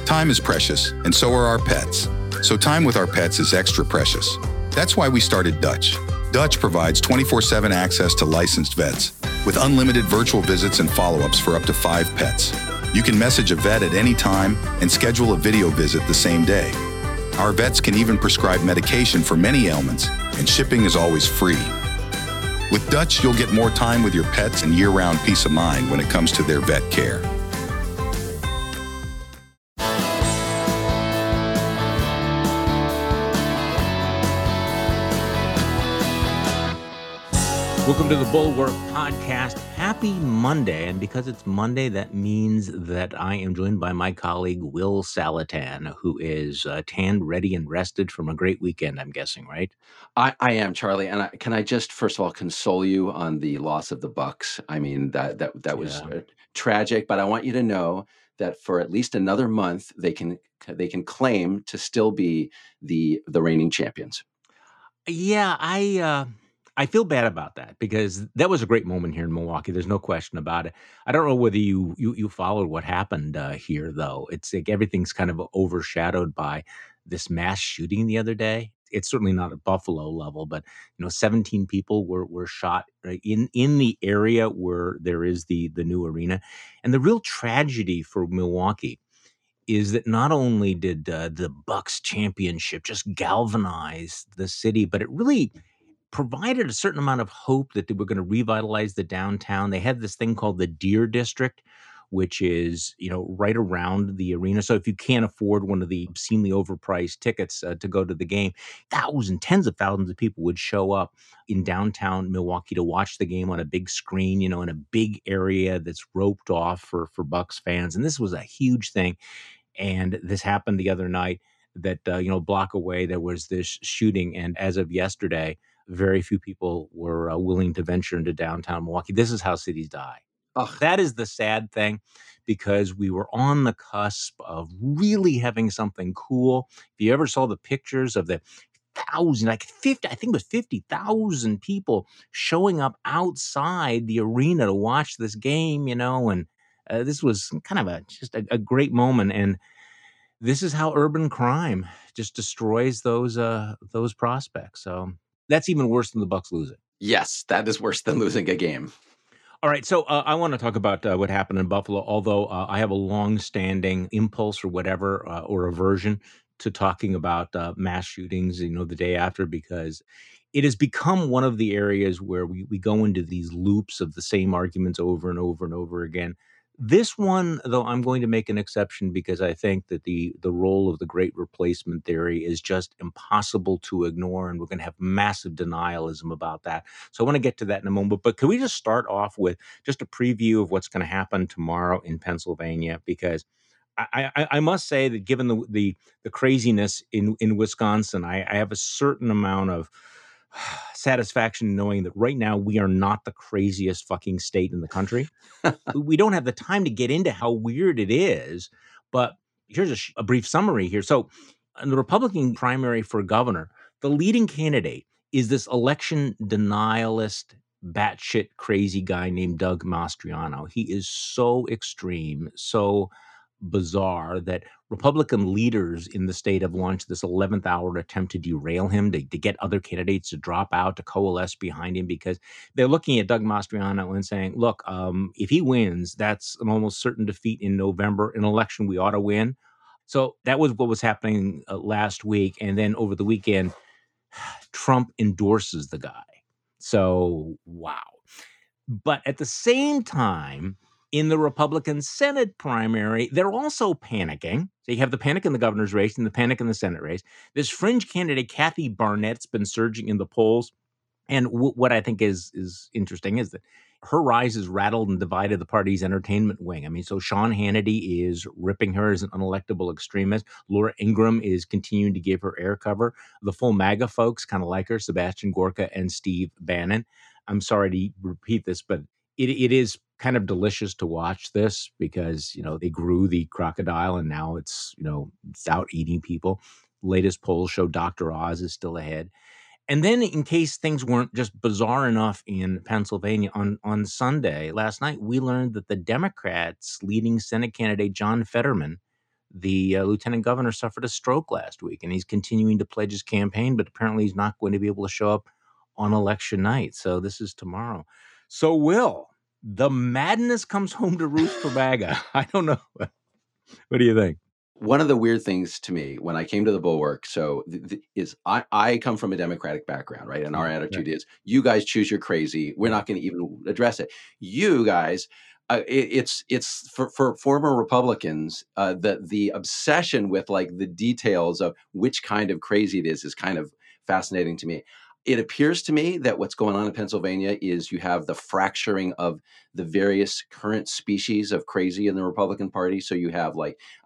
Time is precious, and so are our pets. So time with our pets is extra precious. That's why we started Dutch. Dutch provides 24/7 access to licensed vets, with unlimited virtual visits and follow-ups for up to 5 pets. You can message a vet at any time and schedule a video visit the same day. Our vets can even prescribe medication for many ailments, and shipping is always free. With Dutch, you'll get more time with your pets and year-round peace of mind when it comes to their vet care. Welcome to the Bulwark Podcast. Happy Monday. And because it's Monday, that means that I am joined by my colleague, Will Salatan, who is tanned, ready, and rested from a great weekend, I'm guessing, right? I am, Charlie, and can I just first of all console you on the loss of the Bucks? I mean that was tragic, but I want you to know that for at least another month they can claim to still be the reigning champions. Yeah, I feel bad about that because that was a great moment here in Milwaukee. There's no question about it. I don't know whether you followed what happened here, though. It's like everything's kind of overshadowed by this mass shooting the other day. It's certainly not at Buffalo level, but 17 people were shot in the area where there is the new arena. And the real tragedy for Milwaukee is that not only did the Bucks championship just galvanize the city, but it really provided a certain amount of hope that they were going to revitalize the downtown. They had this thing called the Deer District, which is, right around the arena. So if you can't afford one of the obscenely overpriced tickets to go to the game, tens of thousands of people would show up in downtown Milwaukee to watch the game on a big screen, in a big area that's roped off for Bucks fans. And this was a huge thing. And this happened the other night that, a block away, there was this shooting. And as of yesterday, very few people were willing to venture into downtown Milwaukee. This is how cities die. Ugh. That is the sad thing, because we were on the cusp of really having something cool. If you ever saw the pictures of the 50, I think it was 50,000 people showing up outside the arena to watch this game, and this was kind of just a great moment. And this is how urban crime just destroys those prospects. So that's even worse than the Bucks losing. Yes, that is worse than losing a game. All right, so I want to talk about what happened in Buffalo, although I have a long-standing impulse or whatever, or aversion to talking about mass shootings, the day after, because it has become one of the areas where we go into these loops of the same arguments over and over and over again. This one, though, I'm going to make an exception because I think that the role of the great replacement theory is just impossible to ignore, and we're going to have massive denialism about that. So I want to get to that in a moment. But can we just start off with just a preview of what's going to happen tomorrow in Pennsylvania? Because I must say that given the craziness in Wisconsin, I have a certain amount of satisfaction knowing that right now we are not the craziest fucking state in the country. We don't have the time to get into how weird it is, but here's a brief summary here. So in the Republican primary for governor, the leading candidate is this election denialist, batshit crazy guy named Doug Mastriano. He is so extreme, so bizarre that Republican leaders in the state have launched this 11th hour attempt to derail him, to get other candidates to drop out, to coalesce behind him, because they're looking at Doug Mastriano and saying, look, if he wins, that's an almost certain defeat in November, an election we ought to win. So that was what was happening last week. And then over the weekend, Trump endorses the guy. So, wow. But at the same time, in the Republican Senate primary, they're also panicking. So you have the panic in the governor's race and the panic in the Senate race. This fringe candidate, Kathy Barnett's been surging in the polls. And what I think is interesting is that her rise has rattled and divided the party's entertainment wing. I mean, so Sean Hannity is ripping her as an unelectable extremist. Laura Ingraham is continuing to give her air cover. The full MAGA folks kind of like her, Sebastian Gorka and Steve Bannon. I'm sorry to repeat this, but it is kind of delicious to watch this because, they grew the crocodile and now it's out eating people. Latest polls show Dr. Oz is still ahead. And then in case things weren't just bizarre enough in Pennsylvania, on Sunday, last night, we learned that the Democrats' leading Senate candidate, John Fetterman, the lieutenant governor suffered a stroke last week, and he's continuing to pledge his campaign, but apparently he's not going to be able to show up on election night. So this is tomorrow. So, Will, the madness comes home to roost for MAGA. I don't know. What do you think? One of the weird things to me when I came to the Bulwark, is I come from a Democratic background, right? And our attitude is, you guys choose your crazy. We're not going to even address it. You guys, it's for former Republicans, the obsession with like the details of which kind of crazy it is kind of fascinating to me. It appears to me that what's going on in Pennsylvania is you have the fracturing of the various current species of crazy in the Republican Party. So you have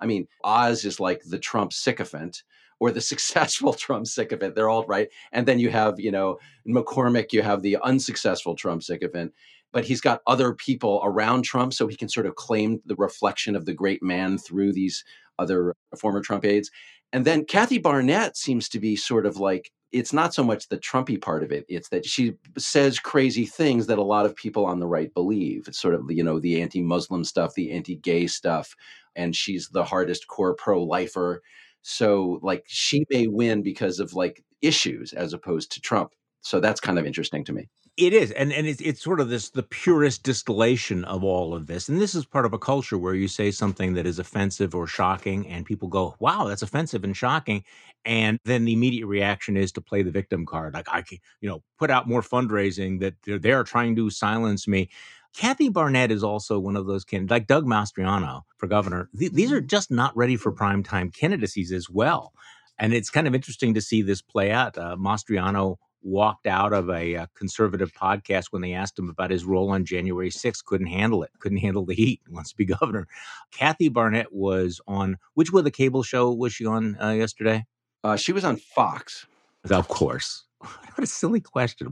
Oz is like the Trump sycophant or the successful Trump sycophant. They're all right. And then you have, McCormick, you have the unsuccessful Trump sycophant. But he's got other people around Trump, so he can sort of claim the reflection of the great man through these other former Trump aides. And then Kathy Barnett seems to be sort of like, it's not so much the Trumpy part of it. It's that she says crazy things that a lot of people on the right believe. It's sort of, the anti-Muslim stuff, the anti-gay stuff. And she's the hardest core pro-lifer. So like she may win because of like issues as opposed to Trump. So that's kind of interesting to me. It is. And it's sort of the purest distillation of all of this. And this is part of a culture where you say something that is offensive or shocking and people go, wow, that's offensive and shocking. And then the immediate reaction is to play the victim card. Like, I can, put out more fundraising that they're trying to silence me. Kathy Barnett is also one of those candidates, like Doug Mastriano for governor. These are just not ready for primetime candidacies as well. And it's kind of interesting to see this play out. Mastriano walked out of a conservative podcast when they asked him about his role on January 6th, couldn't handle the heat, wants to be governor. Kathy Barnett was on, which was the cable show was she on yesterday? She was on Fox. Of course. What a silly question.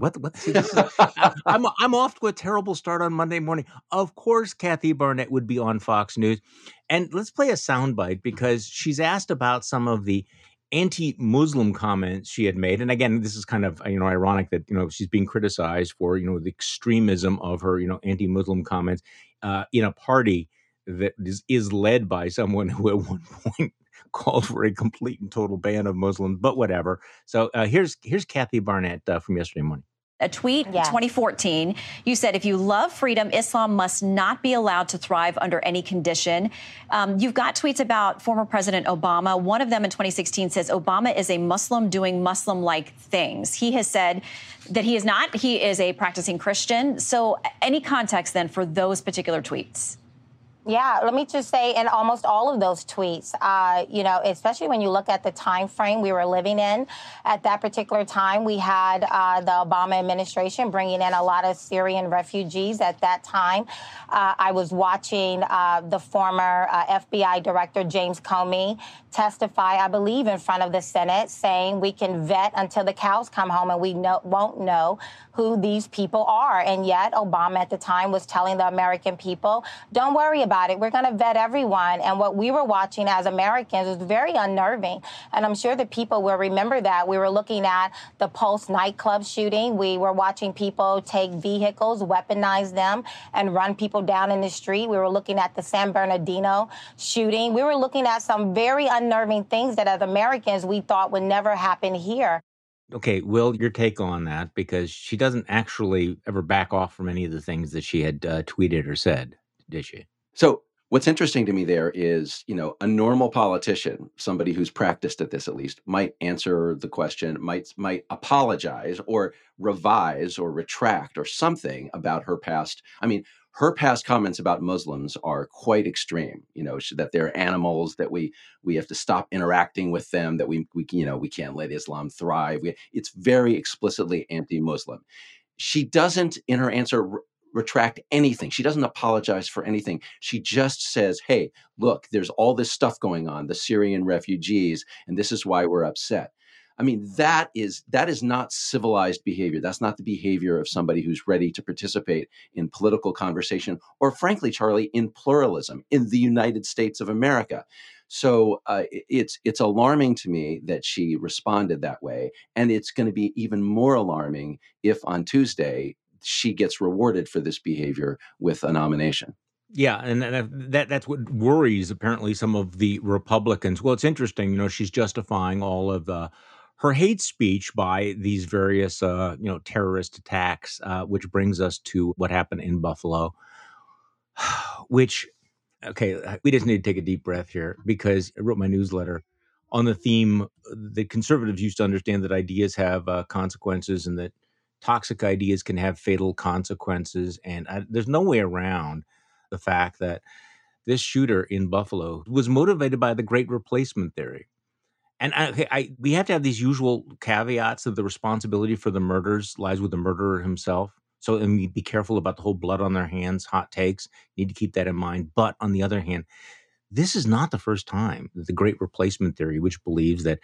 I'm off to a terrible start on Monday morning. Of course, Kathy Barnett would be on Fox News. And let's play a soundbite because she's asked about some of the anti-Muslim comments she had made. And again, this is kind of, ironic that, she's being criticized for, the extremism of her, anti-Muslim comments in a party that is led by someone who at one point called for a complete and total ban of Muslims, but whatever. So here's Kathy Barnett from yesterday morning. A tweet in 2014, you said, if you love freedom, Islam must not be allowed to thrive under any condition. You've got tweets about former President Obama. One of them in 2016 says Obama is a Muslim doing Muslim-like things. He has said that he is not. He is a practicing Christian. So any context then for those particular tweets? Yeah, let me just say, in almost all of those tweets, especially when you look at the time frame we were living in, at that particular time, we had the Obama administration bringing in a lot of Syrian refugees. At that time, I was watching the former FBI director, James Comey, testify, I believe, in front of the Senate, saying we can vet until the cows come home and we won't know who these people are. And yet Obama at the time was telling the American people, don't worry about it. We're going to vet everyone. And what we were watching as Americans was very unnerving. And I'm sure the people will remember that. We were looking at the Pulse nightclub shooting. We were watching people take vehicles, weaponize them, and run people down in the street. We were looking at the San Bernardino shooting. We were looking at some very unnerving things that as Americans we thought would never happen here. Okay, Will, your take on that, because she doesn't actually ever back off from any of the things that she had tweeted or said, did she? So what's interesting to me there is, a normal politician, somebody who's practiced at this at least, might answer the question, might apologize or revise or retract or something about her past. Her past comments about Muslims are quite extreme, that they're animals, that we have to stop interacting with them, that we can't let Islam thrive. It's very explicitly anti-Muslim. She doesn't, in her answer, retract anything. She doesn't apologize for anything. She just says, hey, look, there's all this stuff going on, the Syrian refugees, and this is why we're upset. That is not civilized behavior. That's not the behavior of somebody who's ready to participate in political conversation or, frankly, Charlie, in pluralism in the United States of America. So it's alarming to me that she responded that way. And it's going to be even more alarming if on Tuesday she gets rewarded for this behavior with a nomination. Yeah, and that's what worries apparently some of the Republicans. Well, it's interesting, she's justifying all of her hate speech by these various, terrorist attacks, which brings us to what happened in Buffalo, which, okay, we just need to take a deep breath here because I wrote my newsletter on the theme that conservatives used to understand that ideas have consequences and that toxic ideas can have fatal consequences. And there's no way around the fact that this shooter in Buffalo was motivated by the great replacement theory. And we have to have these usual caveats of the responsibility for the murders lies with the murderer himself. So, and we be careful about the whole blood on their hands, hot takes. You need to keep that in mind. But on the other hand, this is not the first time that the great replacement theory, which believes that,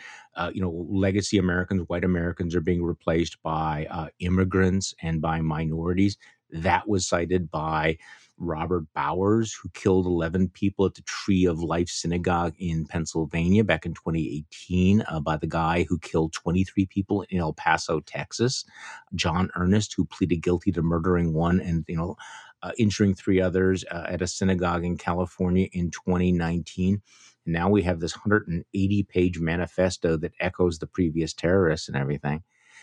legacy Americans, white Americans are being replaced by immigrants and by minorities. That was cited by Robert Bowers, who killed 11 people at the Tree of Life Synagogue in Pennsylvania back in 2018, by the guy who killed 23 people in El Paso, Texas, John Earnest, who pleaded guilty to murdering one and, injuring three others at a synagogue in California in 2019. And now we have this 180-page manifesto that echoes the previous terrorists and everything.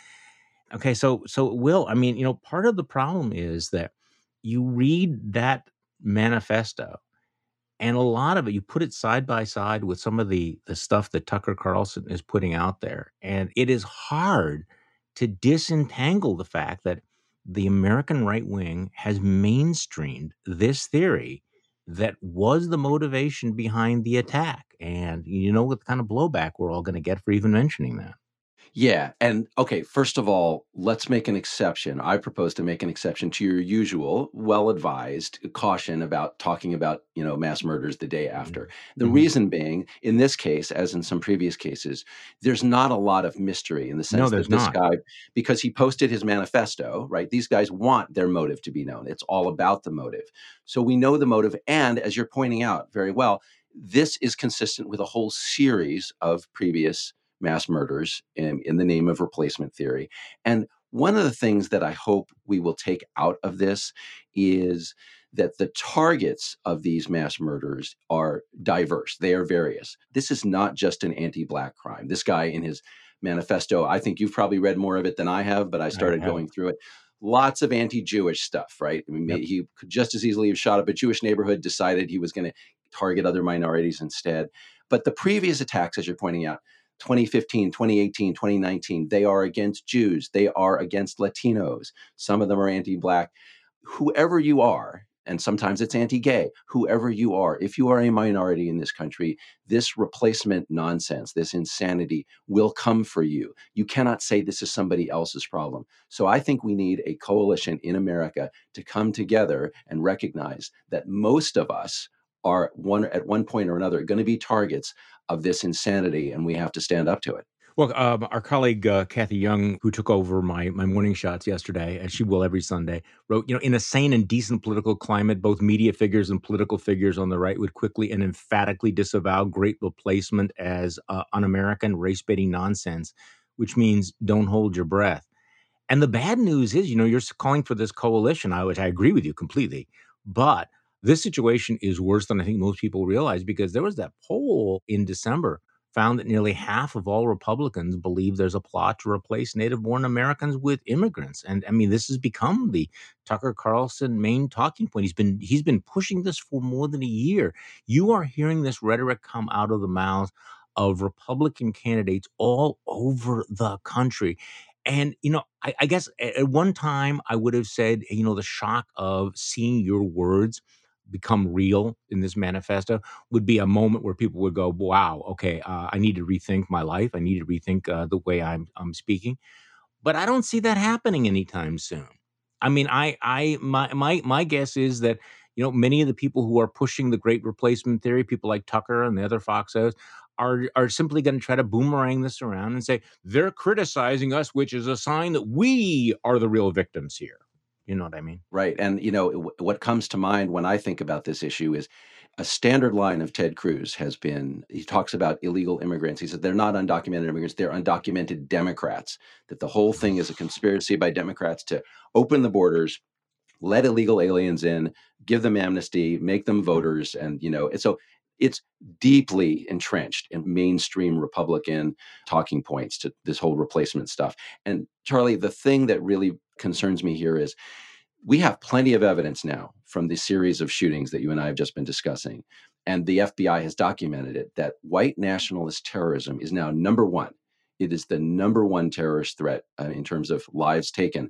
Okay, so Will, part of the problem is that you read that manifesto and a lot of it, you put it side by side with some of the stuff that Tucker Carlson is putting out there, and it is hard to disentangle the fact that the American right wing has mainstreamed this theory that was the motivation behind the attack. And you know what kind of blowback we're all going to get for even mentioning that. Yeah. And okay, first of all, let's make an exception. I propose to make an exception to your usual well-advised caution about talking about, mass murders the day after. The reason being, in this case, as in some previous cases, there's not a lot of mystery in the sense that this guy, because he posted his manifesto, right? These guys want their motive to be known. It's all about the motive. So we know the motive. And as you're pointing out very well, this is consistent with a whole series of previous mass murders in the name of replacement theory. And one of the things that I hope we will take out of this is that the targets of these mass murders are diverse. They are various. This is not just an anti-Black crime. This guy in his manifesto, I think you've probably read more of it than I have, but I started going through it. Lots of anti-Jewish stuff, right? He could just as easily have shot up a Jewish neighborhood, decided he was going to target other minorities instead. But the previous attacks, as you're pointing out, 2015, 2018, 2019, they are against Jews. They are against Latinos. Some of them are anti-Black. Whoever you are, and sometimes it's anti-gay, whoever you are, if you are a minority in this country, this replacement nonsense, this insanity will come for you. You cannot say this is somebody else's problem. So I think we need a coalition in America to come together and recognize that most of us are at one point or another going to be targets of this insanity, and we have to stand up to it. Well, our colleague Kathy Young, who took over my morning shots yesterday, as she will every Sunday, wrote, in a sane and decent political climate, both media figures and political figures on the right would quickly and emphatically disavow great replacement as un-American, race-baiting nonsense, which means don't hold your breath. And the bad news is, you're calling for this coalition, which I agree with you completely, but this situation is worse than I think most people realize, because there was that poll in December found that nearly half of all Republicans believe there's a plot to replace native-born Americans with immigrants. And this has become the Tucker Carlson main talking point. He's been pushing this for more than a year. You are hearing this rhetoric come out of the mouths of Republican candidates all over the country. And, I guess at one time I would have said, the shock of seeing your words become real in this manifesto would be a moment where people would go, wow, okay, I need to rethink my life. I need to rethink the way I'm speaking. But I don't see that happening anytime soon. My guess is that, many of the people who are pushing the great replacement theory, people like Tucker and the other Foxos, are simply going to try to boomerang this around and say they're criticizing us, which is a sign that we are the real victims here. You know what I mean? Right. And, what comes to mind when I think about this issue is a standard line of Ted Cruz has been, he talks about illegal immigrants. He said they're not undocumented immigrants, they're undocumented Democrats, that the whole thing is a conspiracy by Democrats to open the borders let illegal aliens in, give them amnesty, make them voters. And, and so it's deeply entrenched in mainstream Republican talking points to this whole replacement stuff. And Charlie, the thing that really concerns me here is we have plenty of evidence now from the series of shootings that you and I have just been discussing, and the FBI has documented it, that white nationalist terrorism is now number one. It is the number one terrorist threat in terms of lives taken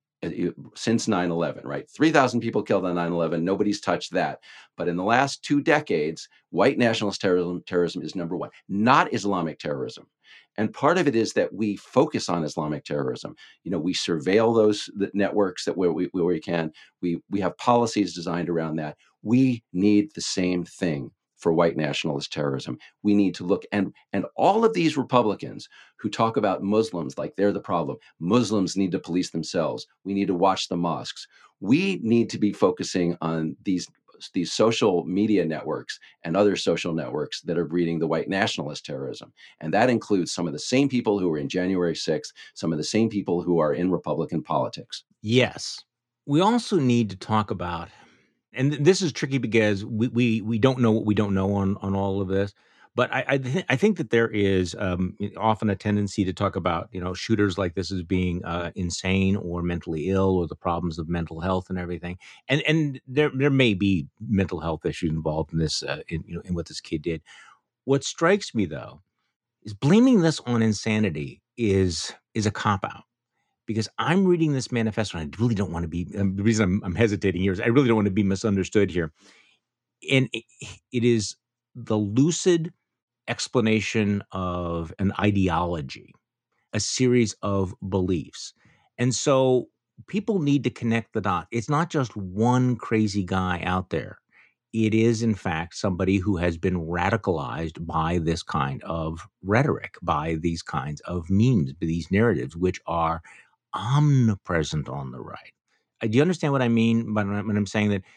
since 9/11, right? 3,000 people killed on 9/11. Nobody's touched that. But in the last 2 decades, white nationalist terrorism is number one, not Islamic terrorism. And part of it is that we focus on Islamic terrorism. We surveil the networks where we can. We have policies designed around that. We need the same thing for white nationalist terrorism. We need to look, and all of these Republicans who talk about Muslims like they're the problem. Muslims need to police themselves. We need to watch the mosques. We need to be focusing on these social media networks and other social networks that are breeding the white nationalist terrorism. And that includes some of the same people who were in January 6th, some of the same people who are in Republican politics. Yes. We also need to talk about, and this is tricky because we don't know what we don't know on all of this. But I think that there is often a tendency to talk about shooters like this as being insane or mentally ill, or the problems of mental health and everything. And there may be mental health issues involved in this in what this kid did. What strikes me though is blaming this on insanity is a cop out. Because I'm reading this manifesto, and I really don't want to be. The reason I'm hesitating here is I really don't want to be misunderstood here, and it is the lucid explanation of an ideology, a series of beliefs. And so people need to connect the dot. It's not just one crazy guy out there. It is, in fact, somebody who has been radicalized by this kind of rhetoric, by these kinds of memes, by these narratives, which are omnipresent on the right. Do you understand what I mean when I'm saying that?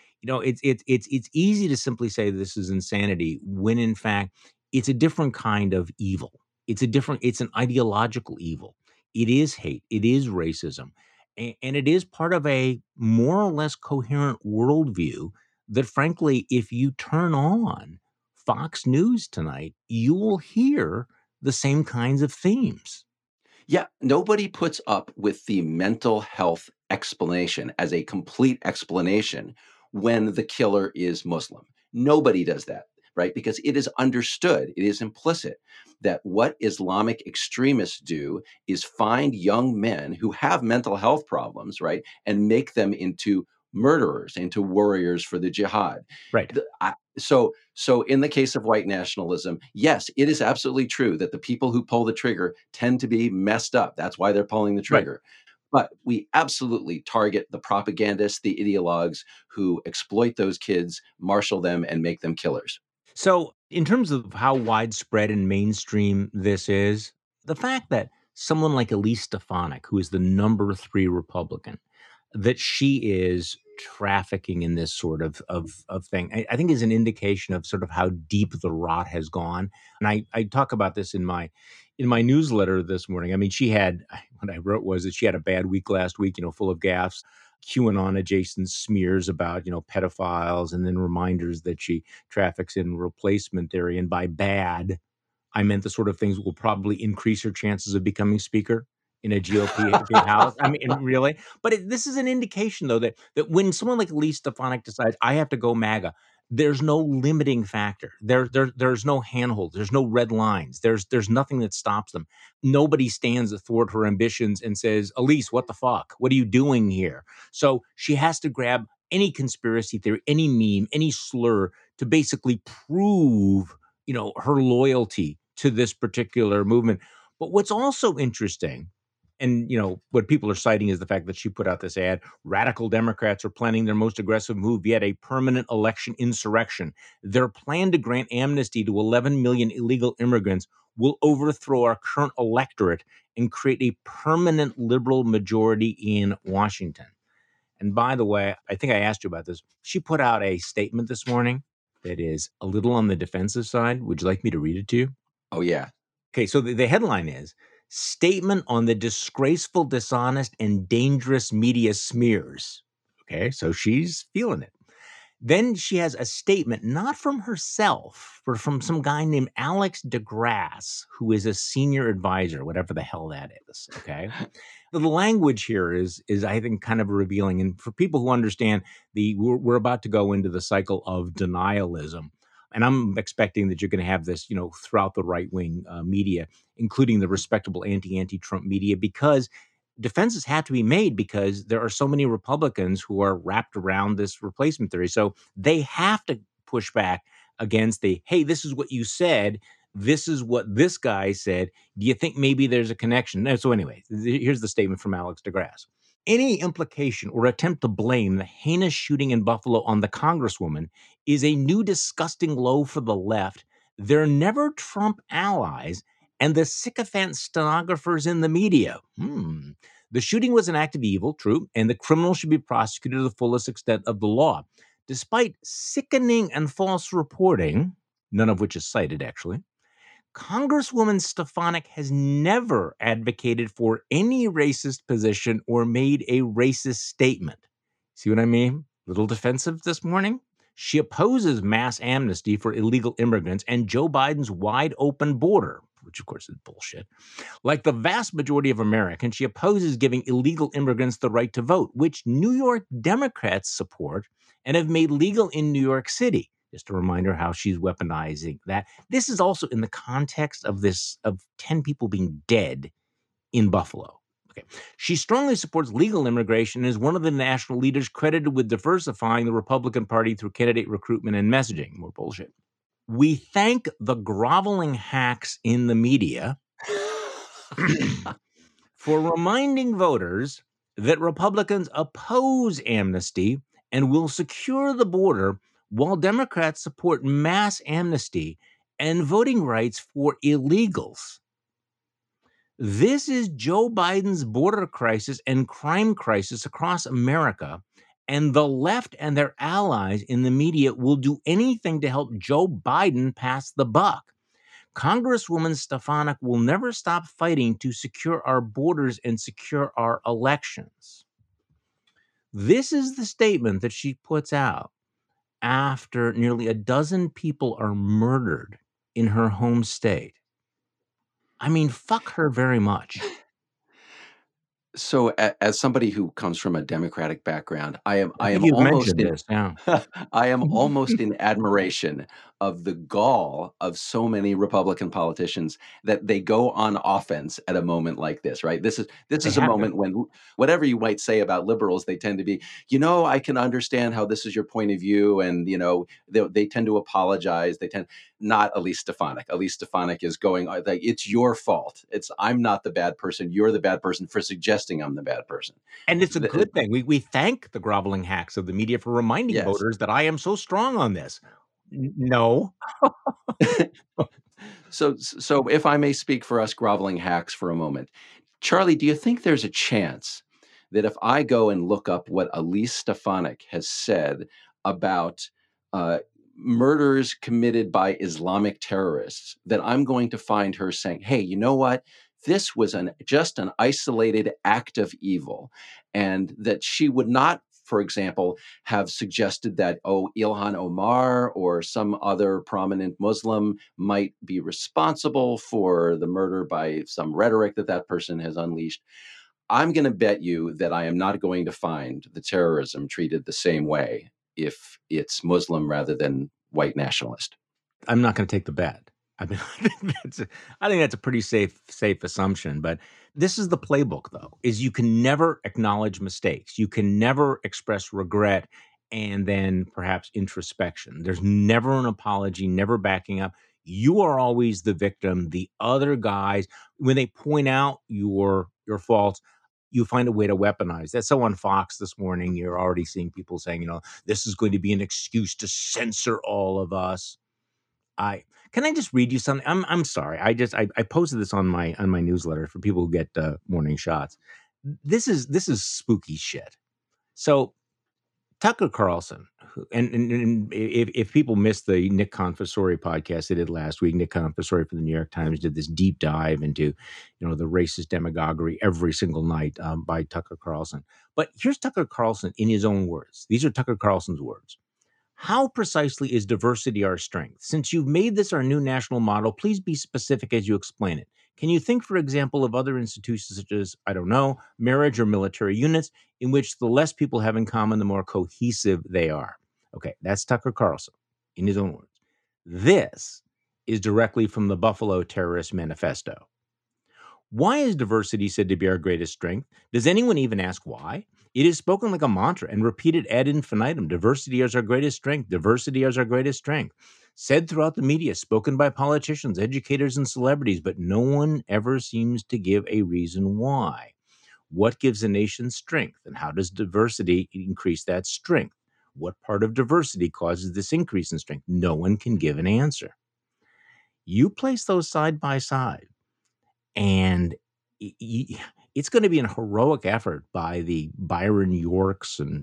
It's easy to simply say this is insanity when, in fact, it's a different kind of evil. It's an ideological evil. It is hate. It is racism. And it is part of a more or less coherent worldview that, frankly, if you turn on Fox News tonight, you will hear the same kinds of themes. Yeah, nobody puts up with the mental health explanation as a complete explanation when the killer is Muslim. Nobody does that, right? Because it is understood, it is implicit that what Islamic extremists do is find young men who have mental health problems, right, and make them into murderers, into warriors for the jihad. Right. So in the case of white nationalism, yes, it is absolutely true that the people who pull the trigger tend to be messed up. That's why they're pulling the trigger. Right. But we absolutely target the propagandists, the ideologues who exploit those kids, marshal them, and make them killers. So in terms of how widespread and mainstream this is, the fact that someone like Elise Stefanik, who is the number 3 Republican, that she is trafficking in this sort of thing, I think is an indication of sort of how deep the rot has gone. And I talk about this in my newsletter this morning. I mean, what I wrote was that she had a bad week last week, full of gaffes, QAnon adjacent smears about, pedophiles, and then reminders that she traffics in replacement theory. And by bad, I meant the sort of things that will probably increase her chances of becoming speaker in a GOP house. I mean, really. But this is an indication, though, that when someone like Elise Stefanik decides, I have to go MAGA, there's no limiting factor. There's no handhold. There's no red lines. There's nothing that stops them. Nobody stands athwart her ambitions and says, Elise, what the fuck? What are you doing here? So she has to grab any conspiracy theory, any meme, any slur to basically prove, her loyalty to this particular movement. But what's also interesting, and, what people are citing is the fact that she put out this ad, radical Democrats are planning their most aggressive move yet, a permanent election insurrection. Their plan to grant amnesty to 11 million illegal immigrants will overthrow our current electorate and create a permanent liberal majority in Washington. And by the way, I think I asked you about this. She put out a statement this morning that is a little on the defensive side. Would you like me to read it to you? Oh, yeah. Okay, so the headline is, Statement on the disgraceful, dishonest, and dangerous media smears. Okay, so she's feeling it. Then she has a statement, not from herself, but from some guy named Alex DeGrasse, who is a senior advisor, whatever the hell that is. Okay. The language here is I think kind of revealing. And for people who understand we're about to go into the cycle of denialism. And I'm expecting that you're going to have this, throughout the right wing media, including the respectable anti-Trump media, because defenses have to be made because there are so many Republicans who are wrapped around this replacement theory. So they have to push back against hey, this is what you said. This is what this guy said. Do you think maybe there's a connection? So anyway, here's the statement from Alex DeGrasse. Any implication or attempt to blame the heinous shooting in Buffalo on the Congresswoman is a new disgusting low for the left. They're never Trump allies and the sycophant stenographers in the media. The shooting was an act of evil, true, and the criminal should be prosecuted to the fullest extent of the law. Despite sickening and false reporting, none of which is cited actually, Congresswoman Stefanik has never advocated for any racist position or made a racist statement. See what I mean? Little defensive this morning? She opposes mass amnesty for illegal immigrants and Joe Biden's wide open border, which of course is bullshit. Like the vast majority of Americans, she opposes giving illegal immigrants the right to vote, which New York Democrats support and have made legal in New York City. Just a reminder how she's weaponizing that. This is also in the context of 10 people being dead in Buffalo. Okay. She strongly supports legal immigration and is one of the national leaders credited with diversifying the Republican Party through candidate recruitment and messaging. More bullshit. We thank the groveling hacks in the media for reminding voters that Republicans oppose amnesty and will secure the border, while Democrats support mass amnesty and voting rights for illegals. This is Joe Biden's border crisis and crime crisis across America, and the left and their allies in the media will do anything to help Joe Biden pass the buck. Congresswoman Stefanik will never stop fighting to secure our borders and secure our elections. This is the statement that she puts out after nearly a dozen people are murdered in her home state. I mean, fuck her very much. So, as somebody who comes from a Democratic background, I am You've almost mentioned this, yeah. I am almost in admiration of the gall of so many Republican politicians that they go on offense at a moment like this, right? This is a moment when whatever you might say about liberals, they tend to be, I can understand how this is your point of view, and they tend to apologize. Not Elise Stefanik. Elise Stefanik is going like, it's your fault. I'm not the bad person. You're the bad person for suggesting I'm the bad person. And it's a good thing. We thank the groveling hacks of the media for reminding voters that I am so strong on this. No. So if I may speak for us groveling hacks for a moment, Charlie, do you think there's a chance that if I go and look up what Elise Stefanik has said about murders committed by Islamic terrorists, that I'm going to find her saying, hey, you know what? This was just an isolated act of evil, and that she would not, for example, have suggested that, Ilhan Omar or some other prominent Muslim might be responsible for the murder by some rhetoric that person has unleashed. I'm going to bet you that I am not going to find the terrorism treated the same way if it's Muslim rather than white nationalist. I'm not going to take the bet. I mean, I think that's a pretty safe assumption. But this is the playbook, though, is you can never acknowledge mistakes. You can never express regret and then perhaps introspection. There's never an apology, never backing up. You are always the victim. The other guys, when they point out your faults, you find a way to weaponize. That's so on Fox this morning. You're already seeing people saying, this is going to be an excuse to censor all of us. Can I just read you something? I'm sorry. I posted this on my newsletter for people who get morning shots. This is spooky shit. So Tucker Carlson, and if people missed the Nick Confessori podcast they did last week, Nick Confessori for the New York Times did this deep dive into, the racist demagoguery every single night by Tucker Carlson. But here's Tucker Carlson in his own words. These are Tucker Carlson's words. How precisely is diversity our strength? Since you've made this our new national model, please be specific as you explain it. Can you think, for example, of other institutions such as, I don't know, marriage or military units, in which the less people have in common, the more cohesive they are? Okay, that's Tucker Carlson in his own words. This is directly from the Buffalo Terrorist Manifesto. Why is diversity said to be our greatest strength? Does anyone even ask why? It is spoken like a mantra and repeated ad infinitum. Diversity is our greatest strength. Diversity is our greatest strength. Said throughout the media, spoken by politicians, educators, and celebrities, but no one ever seems to give a reason why. What gives a nation strength, and how does diversity increase that strength? What part of diversity causes this increase in strength? No one can give an answer. You place those side by side, and it's going to be an heroic effort by the Byron Yorks and,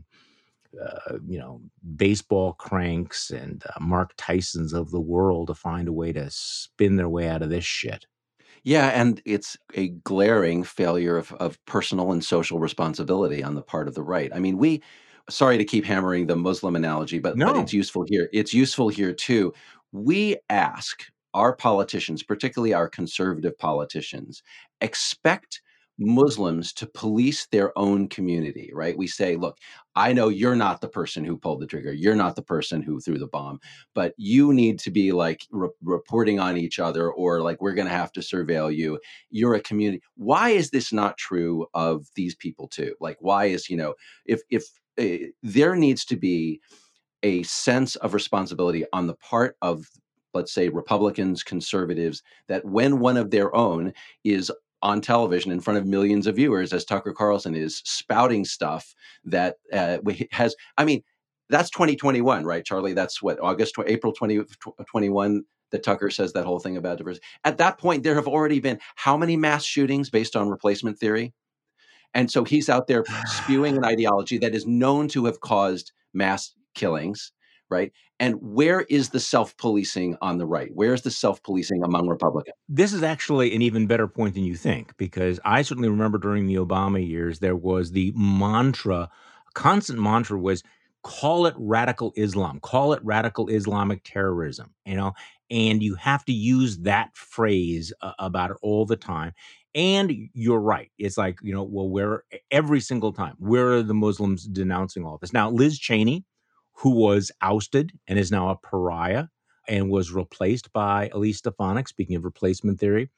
baseball cranks and Mark Tysons of the world to find a way to spin their way out of this shit. Yeah, and it's a glaring failure of personal and social responsibility on the part of the right. I mean, sorry to keep hammering the Muslim analogy, but it's useful here. It's useful here too. We ask our politicians, particularly our conservative politicians, expect Muslims to police their own community, right? We say, look, I know you're not the person who pulled the trigger. You're not the person who threw the bomb, but you need to be like reporting on each other, or like, we're going to have to surveil you. You're a community. Why is this not true of these people too? Like, why is, if there needs to be a sense of responsibility on the part of, let's say, Republicans, conservatives, that when one of their own is on television in front of millions of viewers, as Tucker Carlson is, spouting stuff that has, I mean, that's 2021, right, Charlie? That's what, April 2021, that Tucker says that whole thing about diversity. At that point, there have already been how many mass shootings based on replacement theory? And so he's out there spewing an ideology that is known to have caused mass killings, right? And where is the self-policing on the right? Where's the self-policing among Republicans? This is actually an even better point than you think, because I certainly remember during the Obama years, there was the mantra, constant mantra was, call it radical Islam, call it radical Islamic terrorism, and you have to use that phrase about it all the time. And you're right. It's like, well, every single time, where are the Muslims denouncing all this? Now, Liz Cheney, who was ousted and is now a pariah and was replaced by Elise Stefanik, speaking of replacement theory,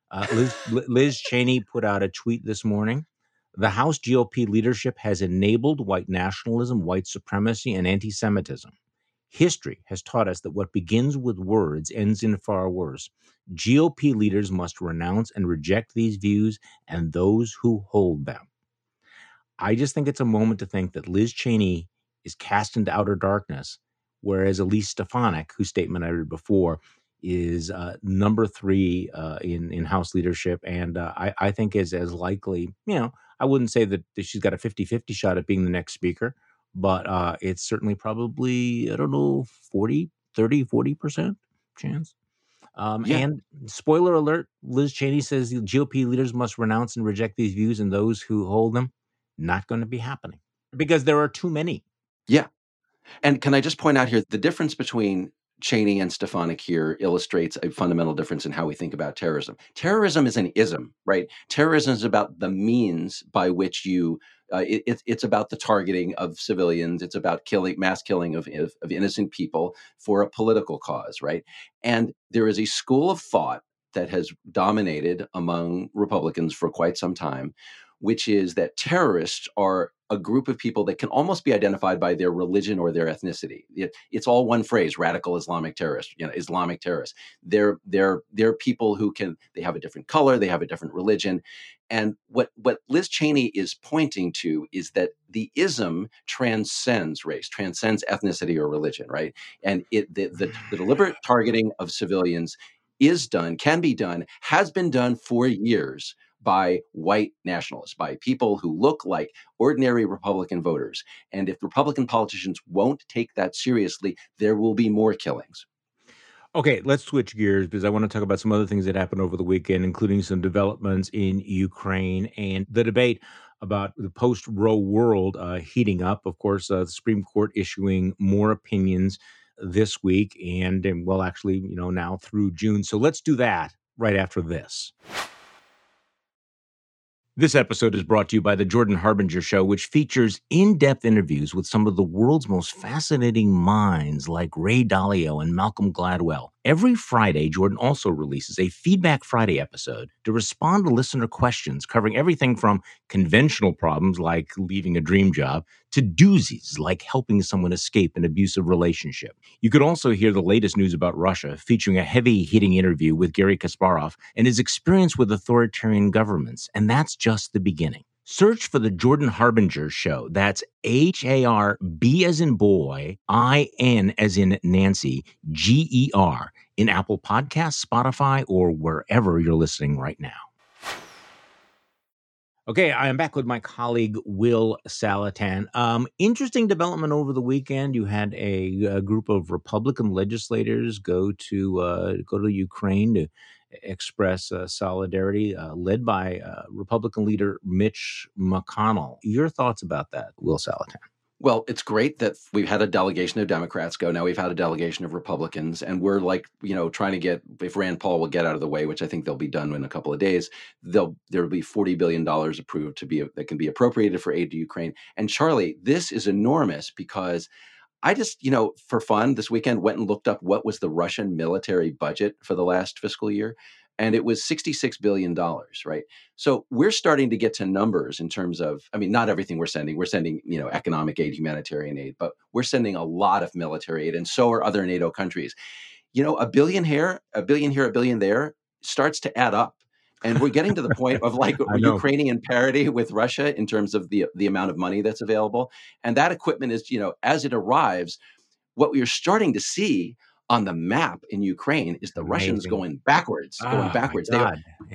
Liz Cheney put out a tweet this morning. The House GOP leadership has enabled white nationalism, white supremacy, and anti-Semitism. History has taught us that what begins with words ends in far worse. GOP leaders must renounce and reject these views and those who hold them. I just think it's a moment to think that Liz Cheney is cast into outer darkness, whereas Elise Stefanik, whose statement I read before, is number 3 in House leadership, and I think is as likely, I wouldn't say that she's got a 50-50 shot at being the next speaker, but it's certainly probably, I don't know, 40% chance. And spoiler alert, Liz Cheney says the GOP leaders must renounce and reject these views and those who hold them. Not going to be happening because there are too many. Yeah. And can I just point out here, the difference between Cheney and Stefanik here illustrates a fundamental difference in how we think about terrorism. Terrorism is an ism, right? Terrorism is about the means by which it's about the targeting of civilians. It's about mass killing of innocent people for a political cause, right? And there is a school of thought that has dominated among Republicans for quite some time, which is that terrorists are a group of people that can almost be identified by their religion or their ethnicity. It's all one phrase: radical Islamic terrorists. Islamic terrorists. They're people who they have a different color, they have a different religion, and what Liz Cheney is pointing to is that the ism transcends race, transcends ethnicity or religion, right? And the deliberate targeting of civilians can be done, has been done for years by white nationalists, by people who look like ordinary Republican voters. And if Republican politicians won't take that seriously, there will be more killings. Okay, let's switch gears because I want to talk about some other things that happened over the weekend, including some developments in Ukraine and the debate about the post-Roe world heating up. Of course, the Supreme Court issuing more opinions this week and well, actually, now through June. So let's do that right after this. This episode is brought to you by the Jordan Harbinger Show, which features in-depth interviews with some of the world's most fascinating minds like Ray Dalio and Malcolm Gladwell. Every Friday, Jordan also releases a Feedback Friday episode to respond to listener questions covering everything from conventional problems like leaving a dream job to doozies like helping someone escape an abusive relationship. You could also hear the latest news about Russia, featuring a heavy-hitting interview with Garry Kasparov and his experience with authoritarian governments. And that's just the beginning. Search for the Jordan Harbinger Show. That's HARB as in boy, IN as in Nancy, GER in Apple Podcasts, Spotify, or wherever you're listening right now. Okay, I am back with my colleague, Will Saletan. Interesting development over the weekend. You had a group of Republican legislators go to Ukraine to express solidarity, led by Republican leader Mitch McConnell. Your thoughts about that, Will Saletan? Well, it's great that we've had a delegation of Democrats go. Now we've had a delegation of Republicans, and we're trying to get, if Rand Paul will get out of the way, which I think they'll be done in a couple of days, there will be $40 billion approved that can be appropriated for aid to Ukraine. And Charlie, this is enormous because I just, for fun, this weekend went and looked up what was the Russian military budget for the last fiscal year. And it was $66 billion, right? So we're starting to get to numbers in terms of, not everything we're sending. We're sending, economic aid, humanitarian aid, but we're sending a lot of military aid, and so are other NATO countries. A billion here, a billion there starts to add up. And we're getting to the point of Ukrainian parity with Russia in terms of the amount of money that's available. And that equipment is, as it arrives, what we are starting to see on the map in Ukraine is the Russians going backwards. They are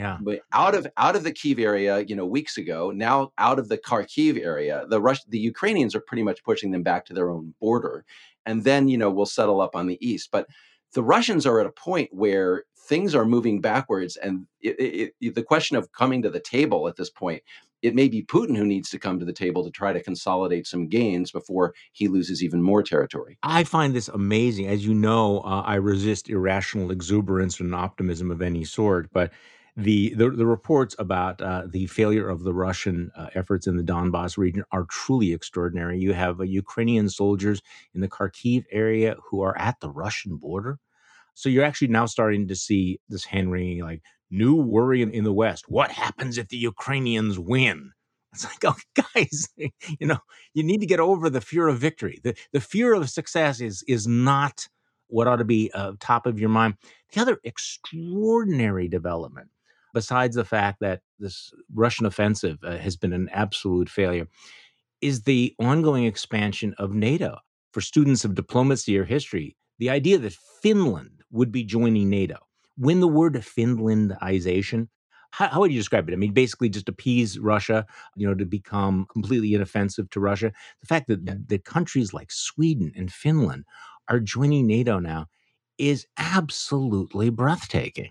out of the Kyiv area, weeks ago, now out of the Kharkiv area. The Ukrainians are pretty much pushing them back to their own border. And then, we'll settle up on the east. But the Russians are at a point where things are moving backwards. And the question of coming to the table at this point, it may be Putin who needs to come to the table to try to consolidate some gains before he loses even more territory. I find this amazing. As you know, I resist irrational exuberance and optimism of any sort, but the reports about the failure of the Russian efforts in the Donbass region are truly extraordinary. You have Ukrainian soldiers in the Kharkiv area who are at the Russian border. So you're actually now starting to see this hand-wringing, like, new worry in the West. What happens if the Ukrainians win? It's like, oh, guys, you need to get over the fear of victory. The fear of success is not what ought to be top of your mind. The other extraordinary development, besides the fact that this Russian offensive has been an absolute failure, is the ongoing expansion of NATO. For students of diplomacy or history, the idea that Finland would be joining NATO. When the word Finlandization, how would you describe it? Basically just appease Russia, to become completely inoffensive to Russia. The fact that the countries like Sweden and Finland are joining NATO now is absolutely breathtaking.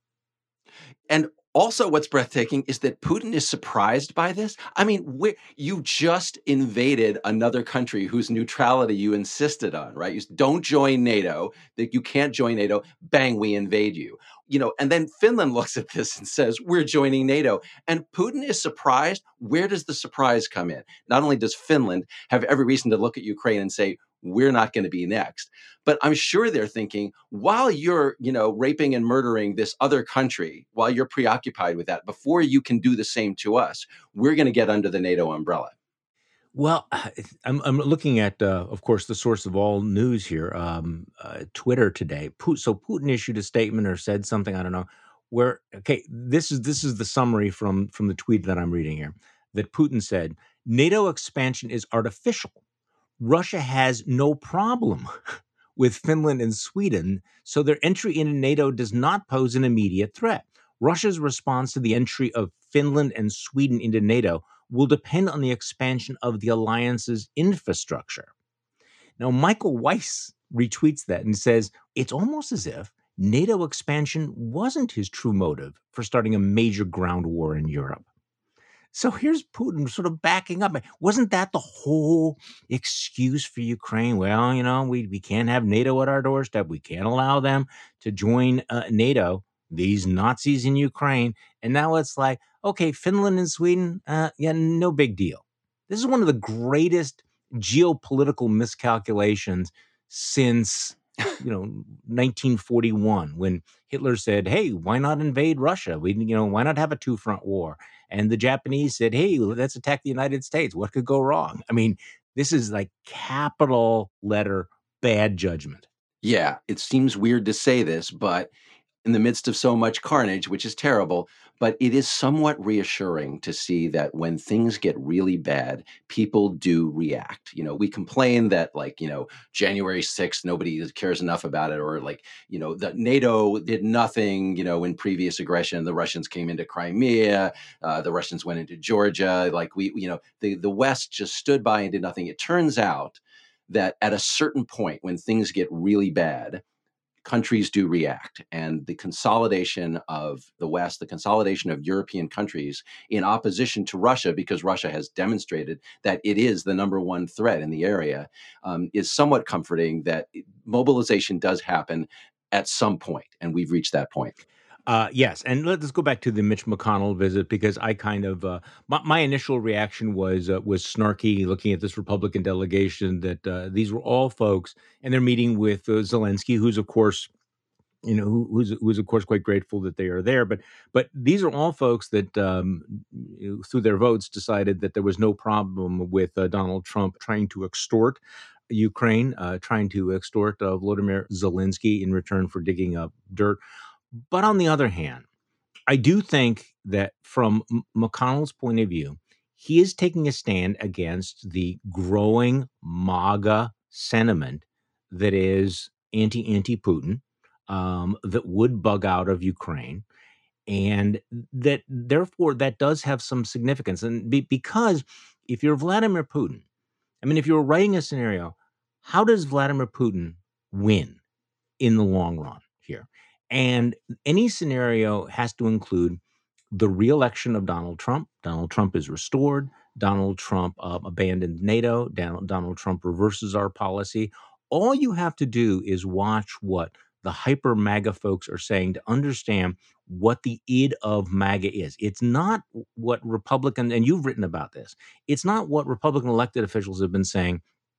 And also, what's breathtaking is that Putin is surprised by this. You just invaded another country whose neutrality you insisted on, right? You don't join NATO, that you can't join NATO. Bang, we invade you. And then Finland looks at this and says, we're joining NATO. And Putin is surprised. Where does the surprise come in? Not only does Finland have every reason to look at Ukraine and say, we're not going to be next, but I'm sure they're thinking, while you're, raping and murdering this other country, while you're preoccupied with that, before you can do the same to us, we're going to get under the NATO umbrella. Well, I'm looking at, of course, the source of all news here, Twitter today. So Putin issued a statement or said something, I don't know, where, okay, this is the summary from the tweet that I'm reading here, that Putin said, NATO expansion is artificial. Russia has no problem with Finland and Sweden, so their entry into NATO does not pose an immediate threat. Russia's response to the entry of Finland and Sweden into NATO will depend on the expansion of the alliance's infrastructure. Now, Michael Weiss retweets that and says, it's almost as if NATO expansion wasn't his true motive for starting a major ground war in Europe. So here's Putin sort of backing up. Wasn't that the whole excuse for Ukraine? Well, we can't have NATO at our doorstep. We can't allow them to join NATO, these Nazis in Ukraine. And now it's like, okay, Finland and Sweden, no big deal. This is one of the greatest geopolitical miscalculations since 1941, when Hitler said, hey, why not invade Russia? Why not have a two-front war? And the Japanese said, hey, let's attack the United States. What could go wrong? I mean, this is like capital letter bad judgment. Yeah, it seems weird to say this, but in the midst of so much carnage, which is terrible, but it is somewhat reassuring to see that when things get really bad, people do react. We complain that January 6th, nobody cares enough about it, or that NATO did nothing, in previous aggression. The Russians came into Crimea, the Russians went into Georgia. The West just stood by and did nothing. It turns out that at a certain point, when things get really bad, countries do react, and the consolidation of the West, the consolidation of European countries in opposition to Russia, because Russia has demonstrated that it is the number one threat in the area, is somewhat comforting that mobilization does happen at some point, and we've reached that point. Yes, and let's go back to the Mitch McConnell visit, because I kind of my initial reaction was snarky, looking at this Republican delegation, that these were all folks, and they're meeting with Zelensky, who's of course, who's of course quite grateful that they are there, but these are all folks that through their votes decided that there was no problem with Donald Trump trying to extort Ukraine, trying to extort Volodymyr Zelensky in return for digging up dirt. But on the other hand, I do think that from McConnell's point of view, he is taking a stand against the growing MAGA sentiment that is anti-Putin, that would bug out of Ukraine, and that therefore that does have some significance. And because if you're Vladimir Putin, if you're writing a scenario, how does Vladimir Putin win in the long run here? And any scenario has to include the reelection of Donald Trump. Donald Trump is restored. Donald Trump abandoned NATO. Donald Trump reverses our policy. All you have to do is watch what the hyper MAGA folks are saying to understand what the id of MAGA is. It's not what Republican, and you've written about this, it's not what Republican elected officials have been saying.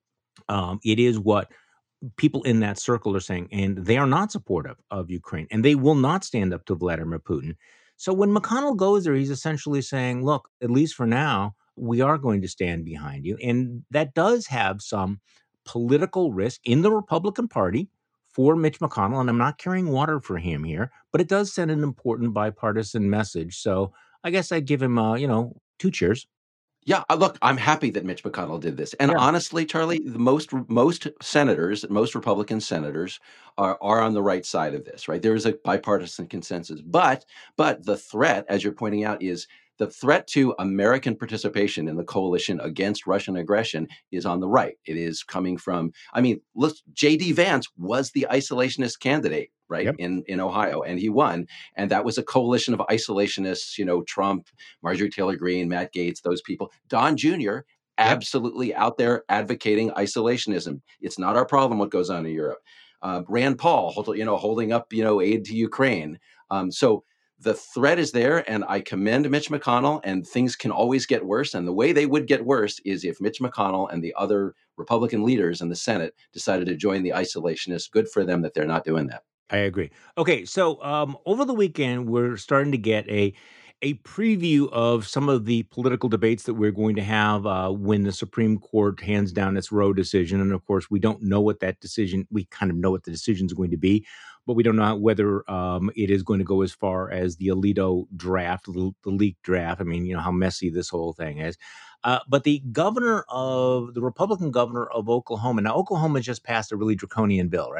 It is what people in that circle are saying, and they are not supportive of Ukraine, and they will not stand up to Vladimir Putin. So when McConnell goes there, he's essentially saying, look, at least for now, we are going to stand behind you. And that does have some political risk in the Republican Party for Mitch McConnell, and I'm not carrying water for him here, but it does send an important bipartisan message. So I guess I'd give him, 2 cheers. Yeah, look, I'm happy that Mitch McConnell did this. And honestly, Charlie, most senators, most Republican senators are on the right side of this, right? There is a bipartisan consensus. But the threat, as you're pointing out, is the threat to American participation in the coalition against Russian aggression is on the right. It is coming from, look, J.D. Vance was the isolationist candidate, right, in Ohio, and he won. And that was a coalition of isolationists, Trump, Marjorie Taylor Greene, Matt Gaetz, those people. Don Jr., absolutely out there advocating isolationism. It's not our problem what goes on in Europe. Rand Paul, holding up, aid to Ukraine. So the threat is there, and I commend Mitch McConnell, and things can always get worse. And the way they would get worse is if Mitch McConnell and the other Republican leaders in the Senate decided to join the isolationists. Good for them that they're not doing that. I agree. Okay, so over the weekend, we're starting to get a preview of some of the political debates that we're going to have when the Supreme Court hands down its Roe decision. And of course, we don't know what that decision, we kind of know what the decision is going to be, but we don't know whether it is going to go as far as the Alito draft, the leaked draft. How messy this whole thing is. But the Republican governor of Oklahoma, now Oklahoma just passed a really draconian bill, right?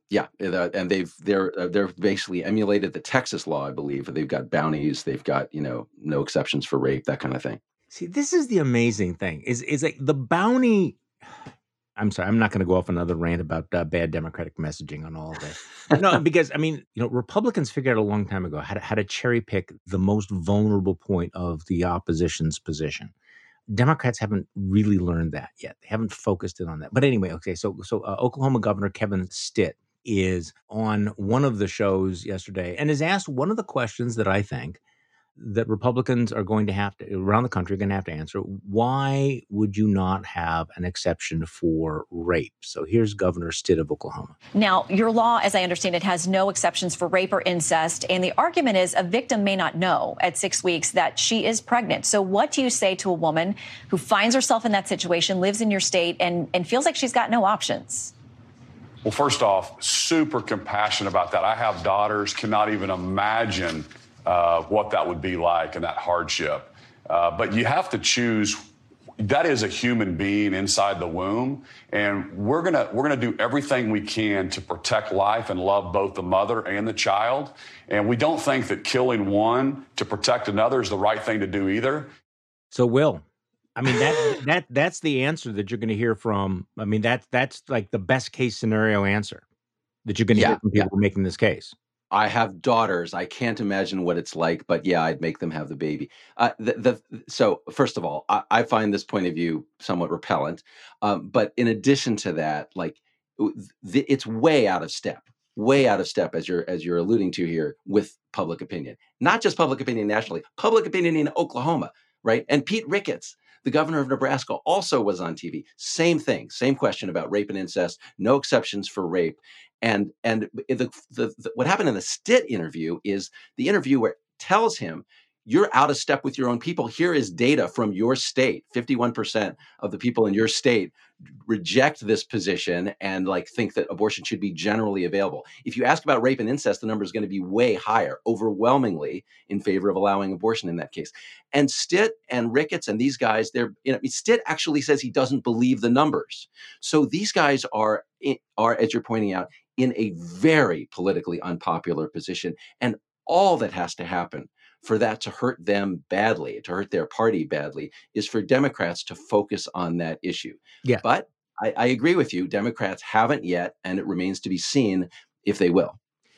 Yeah, and they're basically emulated the Texas law, I believe. They've got bounties, they've got no exceptions for rape, that kind of thing. See, this is the amazing thing is like the bounty. I'm sorry, I'm not going to go off another rant about bad Democratic messaging on all of this. No, because I mean, Republicans figured out a long time ago how to cherry pick the most vulnerable point of the opposition's position. Democrats haven't really learned that yet. They haven't focused in on that. But anyway, okay, so Oklahoma Governor Kevin Stitt is on one of the shows yesterday and is asked one of the questions that I think that Republicans are going to have to, around the country, are going to have to answer. Why would you not have an exception for rape? So here's Governor Stitt of Oklahoma. Now, your law, as I understand it, has no exceptions for rape or incest. And the argument is a victim may not know at 6 weeks that she is pregnant. So what do you say to a woman who finds herself in that situation, lives in your state, and feels like she's got no options? Well, first off, super compassionate about that. I have daughters, cannot even imagine what that would be like and that hardship. But you have to choose. That is a human being inside the womb, and we're gonna do everything we can to protect life and love both the mother and the child. And we don't think that killing one to protect another is the right thing to do either. So, Will, I mean that's the answer that you're going to hear from. I mean that's like the best case scenario answer that you're going to hear from people making this case. I have daughters. I can't imagine what it's like, but yeah, I'd make them have the baby. So first of all, I find this point of view somewhat repellent. But in addition to that, it's way out of step, as you're alluding to here, with public opinion. Not just public opinion nationally, public opinion in Oklahoma, right? And Pete Ricketts, the governor of Nebraska, also was on TV. Same thing, same question about rape and incest, no exceptions for rape. And what happened in the Stitt interview is the interviewer tells him, you're out of step with your own people. Here is data from your state. 51% of the people in your state reject this position and think that abortion should be generally available. If you ask about rape and incest, the number is going to be way higher, overwhelmingly in favor of allowing abortion in that case. And Stitt and Ricketts and these guys, Stitt actually says he doesn't believe the numbers. So these guys are, as you're pointing out, in a very politically unpopular position. And all that has to happen for that to hurt them badly, to hurt their party badly, is for Democrats to focus on that issue. Yeah. But I agree with you. Democrats haven't yet, and it remains to be seen if they will.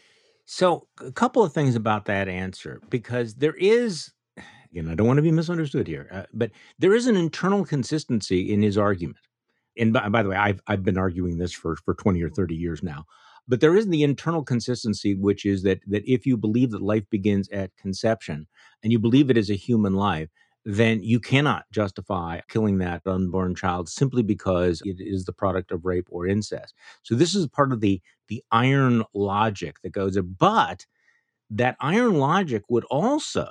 So a couple of things about that answer, because there is, I don't want to be misunderstood here, but there is an internal consistency in his argument. And by the way, I've been arguing this for 20 or 30 years now. But there is the internal consistency, which is that if you believe that life begins at conception and you believe it is a human life, then you cannot justify killing that unborn child simply because it is the product of rape or incest. So this is part of the iron logic that goes there. But that iron logic would also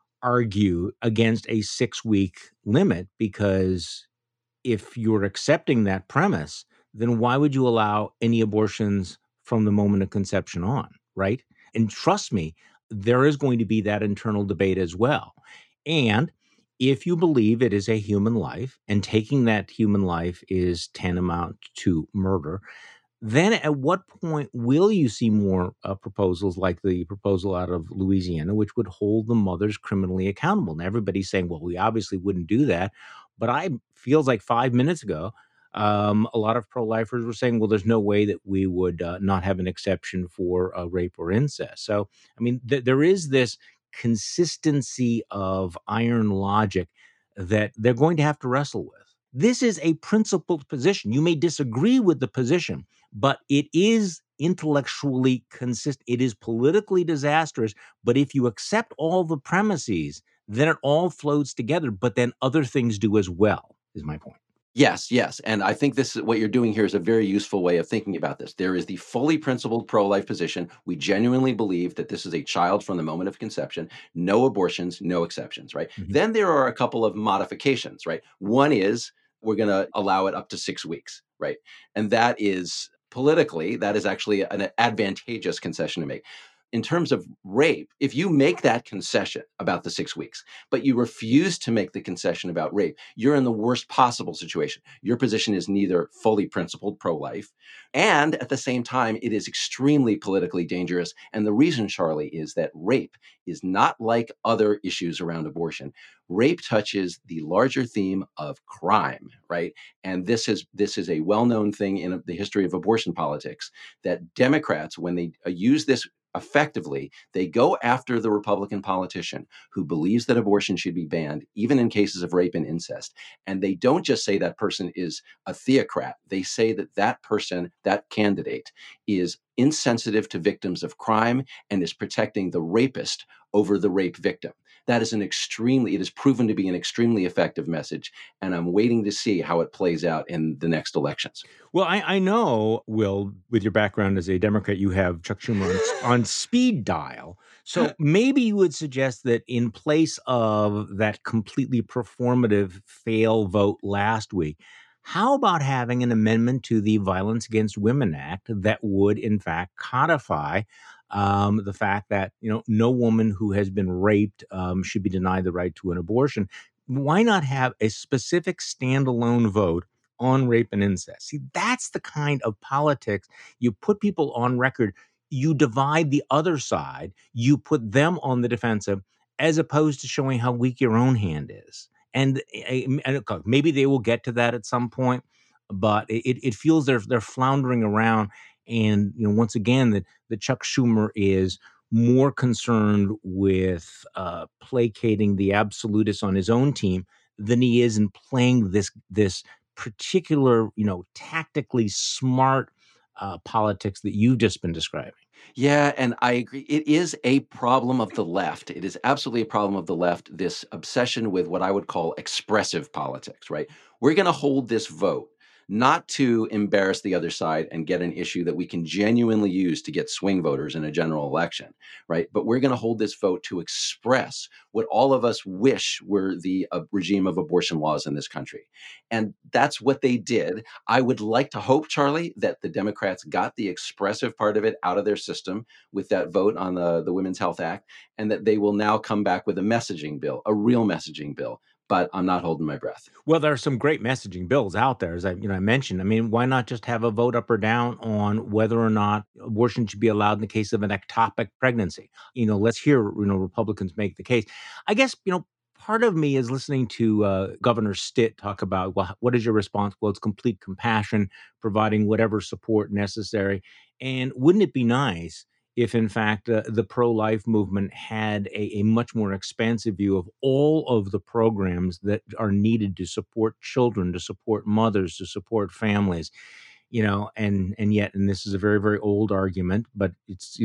argue against a 6-week limit, because if you're accepting that premise, then why would you allow any abortions from the moment of conception on, right? And trust me, there is going to be that internal debate as well. And if you believe it is a human life and taking that human life is tantamount to murder, then at what point will you see more proposals like the proposal out of Louisiana, which would hold the mothers criminally accountable? And everybody's saying, well, we obviously wouldn't do that. But feels like 5 minutes ago, a lot of pro-lifers were saying, well, there's no way that we would not have an exception for rape or incest. So, I mean, there is this consistency of iron logic that they're going to have to wrestle with. This is a principled position. You may disagree with the position, but it is intellectually consistent. It is politically disastrous, but if you accept all the premises, then it all floats together, but then other things do as well, is my point. Yes. And I think what you're doing here is a very useful way of thinking about this. There is the fully principled pro-life position. We genuinely believe that this is a child from the moment of conception, no abortions, no exceptions, right? Mm-hmm. Then there are a couple of modifications, right? One is we're going to allow it up to 6 weeks, right? And that is politically, that is actually an advantageous concession to make. in terms of rape, if you make that concession about the 6 weeks, but you refuse to make the concession about rape, you're in the worst possible situation. Your position is neither fully principled pro-life, and at the same time, it is extremely politically dangerous. And the reason, Charlie, is that rape is not like other issues around abortion. Rape touches the larger theme of crime, right? And this is a well-known thing in the history of abortion politics, that Democrats, when they use this effectively, they go after the Republican politician who believes that abortion should be banned, even in cases of rape and incest. And they don't just say that person is a theocrat. They say that that person, that candidate, is insensitive to victims of crime and is protecting the rapist over the rape victim. That is it is proven to be an extremely effective message. And I'm waiting to see how it plays out in the next elections. Well, I know, Will, with your background as a Democrat, you have Chuck Schumer on speed dial. So maybe you would suggest that in place of that completely performative fail vote last week, how about having an amendment to the Violence Against Women Act that would, in fact, codify the fact that no woman who has been raped should be denied the right to an abortion? Why not have a specific standalone vote on rape and incest? See, that's the kind of politics. You put people on record, you divide the other side, you put them on the defensive, as opposed to showing how weak your own hand is. And maybe they will get to that at some point, but it feels they're floundering around. And once again, that Chuck Schumer is more concerned with placating the absolutists on his own team than he is in playing this particular, tactically smart politics that you've just been describing. Yeah, and I agree. It is a problem of the left. It is absolutely a problem of the left, this obsession with what I would call expressive politics, right? We're going to hold this vote not to embarrass the other side and get an issue that we can genuinely use to get swing voters in a general election, right? But we're going to hold this vote to express what all of us wish were the regime of abortion laws in this country. And that's what they did. I would like to hope, Charlie, that the Democrats got the expressive part of it out of their system with that vote on the Women's Health Act, and that they will now come back with a messaging bill, a real messaging bill. But I'm not holding my breath. Well, there are some great messaging bills out there, as I mentioned. I mean, why not just have a vote up or down on whether or not abortion should be allowed in the case of an ectopic pregnancy? Let's hear Republicans make the case. I guess part of me is listening to Governor Stitt talk about, well, what is your response? Well, it's complete compassion, providing whatever support necessary. And wouldn't it be nice if, in fact, the pro-life movement had a much more expansive view of all of the programs that are needed to support children, to support mothers, to support families, and yet, and this is a very, very old argument, but it's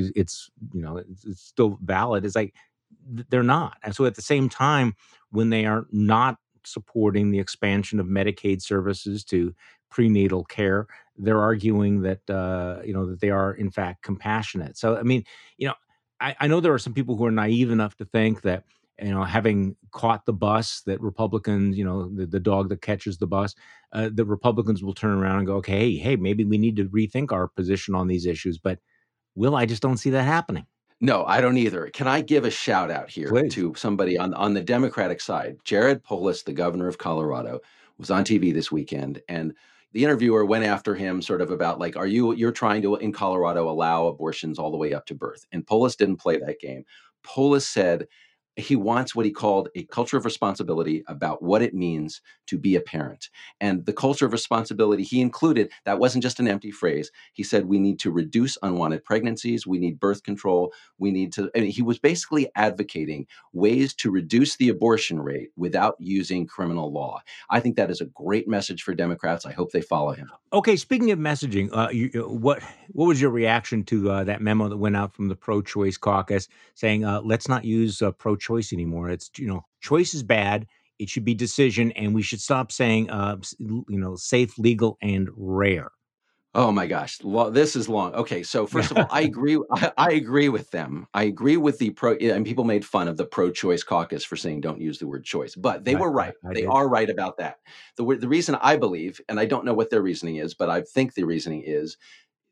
still valid. It's like they're not. And so at the same time, when they are not supporting the expansion of Medicaid services to prenatal care, they're arguing that that they are in fact compassionate. So I mean, I know there are some people who are naive enough to think that having caught the bus, that Republicans, the dog that catches the bus, the Republicans will turn around and go, okay, hey, maybe we need to rethink our position on these issues. But I just don't see that happening. No, I don't either. Can I give a shout out here to somebody on the Democratic side? Jared Polis, the governor of Colorado, was on TV this weekend, and the interviewer went after him sort of about like, you're trying to, in Colorado, allow abortions all the way up to birth. And Polis didn't play that game. Polis said he wants what he called a culture of responsibility about what it means to be a parent. And the culture of responsibility he included, that wasn't just an empty phrase. He said, we need to reduce unwanted pregnancies. We need birth control. He was basically advocating ways to reduce the abortion rate without using criminal law. I think that is a great message for Democrats. I hope they follow him. Okay, speaking of messaging, what was your reaction to that memo that went out from the pro-choice caucus saying, let's not use pro-choice anymore? It's, choice is bad. It should be decision, and we should stop saying, safe, legal, and rare. Oh my gosh, this is long. Okay, so first of all, I agree. I agree with them. I agree with and people made fun of the pro-choice caucus for saying don't use the word choice, but they were right. They are right about that. The reason I believe, and I don't know what their reasoning is, but I think the reasoning is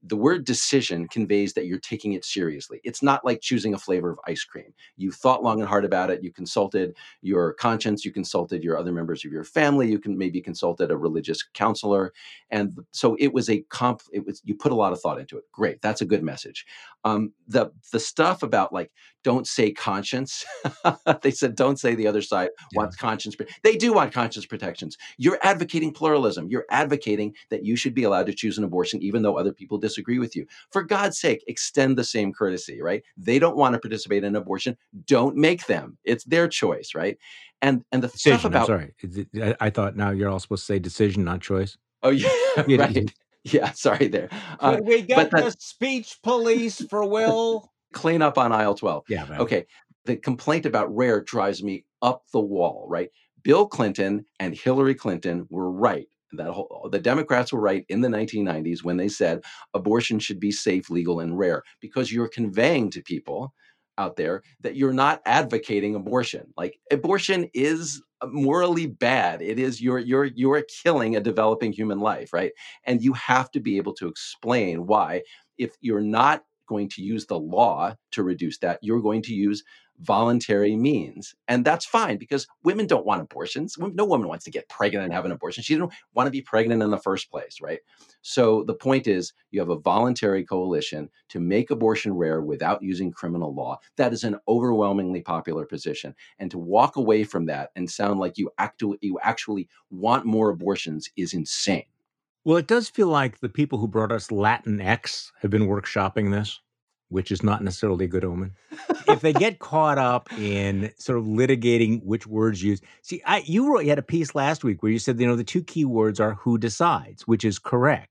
the word decision conveys that you're taking it seriously. It's not like choosing a flavor of ice cream. You thought long and hard about it. You consulted your conscience. You consulted your other members of your family. You can maybe consulted a religious counselor. And so it was you put a lot of thought into it. Great. That's a good message. The stuff about like, don't say conscience. They said, don't say the other side wants conscience. They do want conscience protections. You're advocating pluralism. You're advocating that you should be allowed to choose an abortion, even though other people disagree with you. For God's sake, extend the same courtesy, right? They don't want to participate in abortion. Don't make them. It's their choice, right? And the decision, stuff about... I'm sorry. I thought now you're all supposed to say decision, not choice. Oh, yeah, right. Yeah, sorry there. Could we get the speech police for Will? Clean up on aisle 12. Yeah. Man. Okay. The complaint about rare drives me up the wall, right? Bill Clinton and Hillary Clinton were right. The Democrats were right in the 1990s when they said abortion should be safe, legal, and rare, because you're conveying to people out there that you're not advocating abortion. Like, abortion is morally bad. It is you're killing a developing human life, right? And you have to be able to explain why, if you're not going to use the law to reduce that, you're going to use voluntary means. And that's fine, because women don't want abortions. No woman wants to get pregnant and have an abortion. She didn't want to be pregnant in the first place, right? So the point is, you have a voluntary coalition to make abortion rare without using criminal law. That is an overwhelmingly popular position. And to walk away from that and sound like you actually want more abortions is insane. Well, it does feel like the people who brought us Latinx have been workshopping this, which is not necessarily a good omen. If they get caught up in sort of litigating which words used. See, you had a piece last week where you said, the two key words are who decides, which is correct,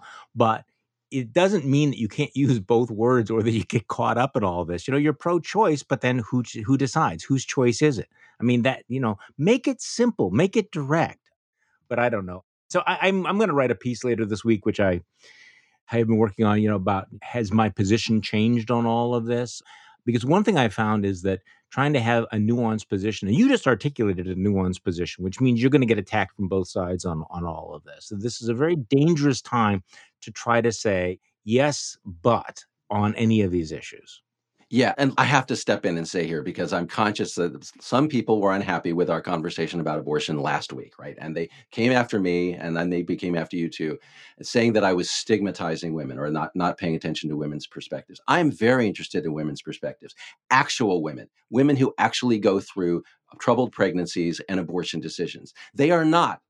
but it doesn't mean that you can't use both words or that you get caught up in all this. You're pro-choice, but then who decides? Whose choice is it? I mean, that, make it simple, make it direct. But I don't know. So I'm going to write a piece later this week, which I have been working on, about has my position changed on all of this? Because one thing I found is that trying to have a nuanced position, and you just articulated a nuanced position, which means you're going to get attacked from both sides on all of this. So this is a very dangerous time to try to say yes, but on any of these issues. Yeah, and I have to step in and say here, because I'm conscious that some people were unhappy with our conversation about abortion last week, right? And they came after me, and then they came after you too, saying that I was stigmatizing women or not paying attention to women's perspectives. I'm very interested in women's perspectives, actual women who actually go through troubled pregnancies and abortion decisions. They are not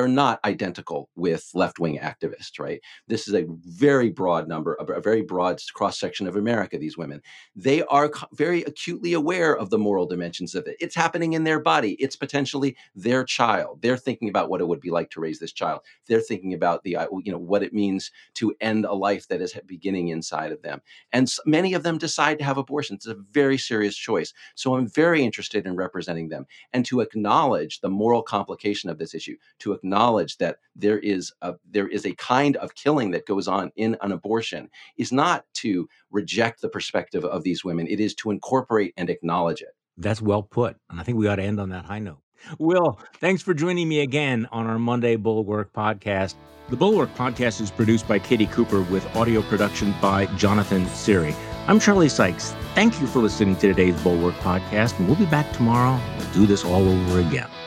identical with left-wing activists, right? This is a very broad number, a very broad cross-section of America, these women. They are very acutely aware of the moral dimensions of it. It's happening in their body. It's potentially their child. They're thinking about what it would be like to raise this child. They're thinking about what it means to end a life that is beginning inside of them. And many of them decide to have abortions. It's a very serious choice. So I'm very interested in representing them and to acknowledge the moral complication of this issue, to acknowledge that there is a kind of killing that goes on in an abortion, is not to reject the perspective of these women. It is to incorporate and acknowledge it. That's well put. And I think we ought to end on that high note. Will, thanks for joining me again on our Monday Bulwark podcast. The Bulwark podcast is produced by Katie Cooper with audio production by Jonathan Siri. I'm Charlie Sykes. Thank you for listening to today's Bulwark podcast, and we'll be back tomorrow. We'll do this all over again.